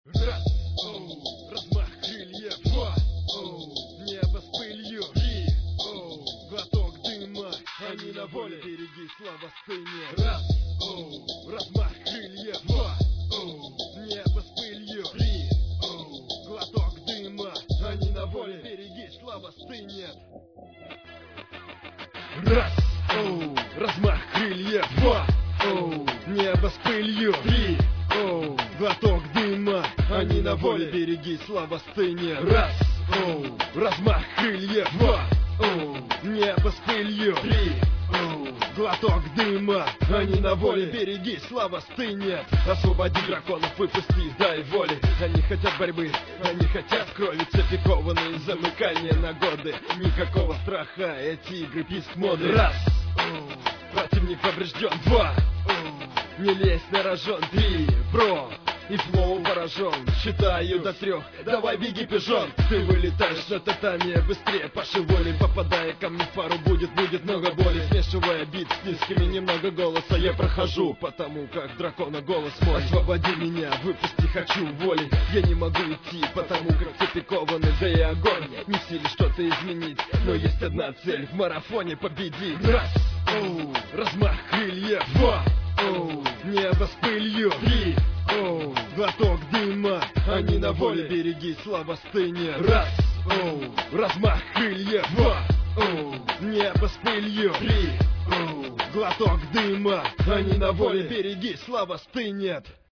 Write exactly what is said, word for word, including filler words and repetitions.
Раз, оу, размах крыльев. Два, оу, небо с пылью. Три, оу, глоток дыма. Они на воле, береги, слава стынет. Раз, оу, размах крыльев. Два, оу, небо с пылью. Три, оу, глоток дыма. Они на воле, береги, слава стынет. Раз, оу, размах крыльев. Два, оу, небо с пылью. Три, оу, глоток дыма. Они на воле, береги, слава стынет. Раз, оу, размах крыльев. Два, оу, небо с пылью. Три, оу, глоток дыма. Они на воле, береги, слава стынет. Освободи драконов, выпусти их, дай воли. Они хотят борьбы, они хотят крови. Цепи кованые, замыкание на годы. Никакого страха, эти игры писк моды. Раз, оу, противник поврежден. Два, оу, не лезь на рожон. Три, бро, и флоу поражен. Считаю до трех, давай беги, пижон. Ты вылетаешь на татами быстрее Паши воли. Попадая ко мне в пару, будет, будет много боли. Смешивая бит с низкими, немного голоса. Я прохожу, потому как дракона голос мой. Освободи меня, выпусти, хочу воли. Я не могу идти, потому как цепи кованы. Да и огонь не в силе что-то изменить. Но есть одна цель, в марафоне победить. Раз, оу, размах крыльев. Два, оу, небо с пылью. Три, оу, глоток дыма. Они на воле, береги, слава стынет. Раз, оу, размах крыльев. Два, оу, небо с пылью. Три, оу, глоток дыма. Они на воле, береги, слава стынет.